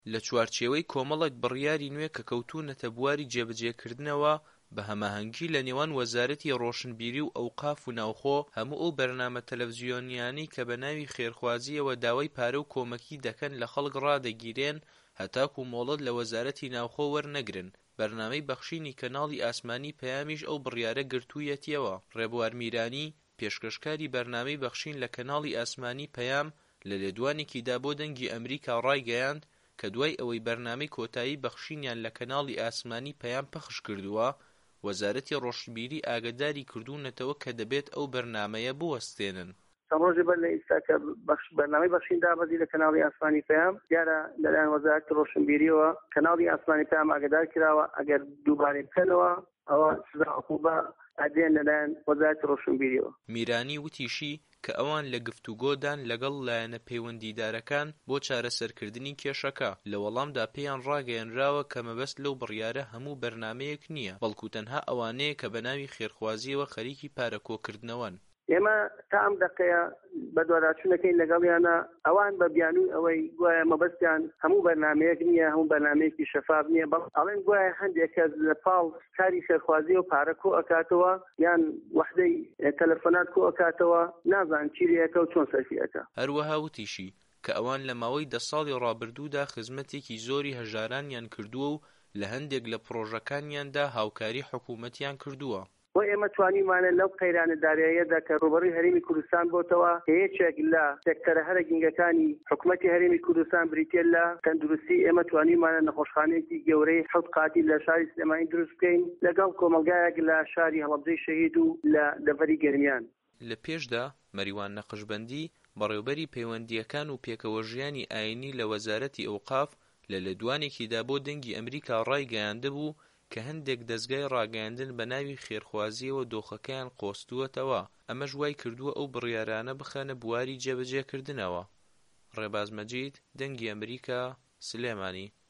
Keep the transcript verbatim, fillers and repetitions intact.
لە چوارچێوەی کۆمەڵێک بڕیاری نوێ کە کەوتوونەتە بواری جێبەجێکردنەوە بە هەماهەنگی لە نێوان وەزارەتی ڕۆشنبیری و ئەوقاف و ناوخۆ هەموو ئەو بەرنامە تەلەڤیزیۆنیانەی کە بە ناوی خێرخوازیەوە داوای پارە و کۆمەکی دەکەن لە خەڵک ڕادەگیرێن هەتاکو مۆڵەت لە وەزارەتی ناوخۆ وەرنەگرن. بەرنامەی بەخشینی کەناڵی ئاسمانی پەیامیش ئەو بڕیارە گرتوویەتیەوە. ڕێبوار میرانی پێشکەشکاری بەرنامەی بەخشین لە کەناڵی ئاسمانی پەیام لە لێدوانێکیدا بۆ دەنگی ئەمریکا ڕایگەیاند کە دوای ئەوەی بەرنامەی کۆتایی بەخشینیان لە کەناڵی ئاسمانی پەیام پەخش کردووە وەزارەتی ڕۆشنبیری ئاگاداری کردوونەتەوە کە دەبێت ئەو بەرنامەیە بوەستێنن. ڕۆژی بەر لە ئیستا کە بەرنامەی بەخشین دابەزی لە کەناڵی ئاسمانی پەیام دیارە لەلایەن وەزارەتی ڕۆشنبیریەوە کەناڵی ئاسمانی پەیام ئاگادار کراوە ئەگەر دووبارەی بکەنەوە ئەوە سزا عقوبە ئەدێن لەلایەن وەزارەتی ڕۆشنبیریەوە. میرانی وتیشی کە ئەوان لە گفتوگۆدان لەگەڵ لایەنە پەیوەندیدارەکان بۆ چارەسەرکردنی کێشەکە لە وەڵامدا پێیان ڕاگەیەنراوە کە مەبەست لەو بڕیارە هەموو بەرنامەیەک نییە بەڵکو تەنها ئەوانەیە کە بە ناوی خێرخوازیەوە خەریکی پارەکۆکردنەوەن. ئێمە تا ئەم دقەیە بە دوواداچوونەکەین لەگەڵیانە ئەوان بە بیانووی ئەوەی گوایە مەبەستیان هەموو بەرنامەیەک نییە هەموو بەرنامەیەکی شەفاف نییە بەڵ ئەڵێن گوایە هەندێک کەس لە پاڵ کاری خێرخوازی و پارە کۆ ئەکاتەوە یان وەحدەی تەلەفۆنات کۆ ئەکاتەوە نازان چیرەکە و چۆن سەرفیەکە. هەروەها وتیشی کە ئەوان لە ماوەی دە ساڵی ڕابردوودا خزمەتێکی زۆری هەژارانیان کردووە و لە هەندێک لە پرۆژەکانیاندا هاوکاری حکوومەتیان کردووە. بۆ ئێمە توانیمانە لەو قەیرانەداریایەدا کە ڕوبەڕووی هەرێمی کوردستان بۆتەوە هەیەکێک لە سێکتەرە هەرە گینگەکانی حکوومەتی هەرێمی کوردستان بریتێ لە تەندروستی ئێمە توانیمانە نەخۆشخانەیەکی گەورەی حەوت قاتی لە شاری سلێمانی دروست بکەین لەگەڵ کۆمەلگایەک لە شاری هەڵەبجەی شەهید و لە دەڤەری گەرمیان. لە پێشدا مەریوان نەقشبەندی بەڕێوەبەری پەیوەندیەکان و پێکەوە ژیانی ئاینی لە وەزارەتی ئەوقاف لە لێدوانێکیدا بۆ دەنگی ئەمریکا ڕایگەیاندبوو کە هەندێک دەستگای ڕاگەیاندن بە ناوی خێرخوازیەوە دۆخەکەیان قۆستووەتەوە ئەمەش وای کردووە ئەو بڕیارانە بخەنە بواری جێبەجێکردنەوە. ڕێباز مەجید، دەنگی ئەمریکا، سلێمانی.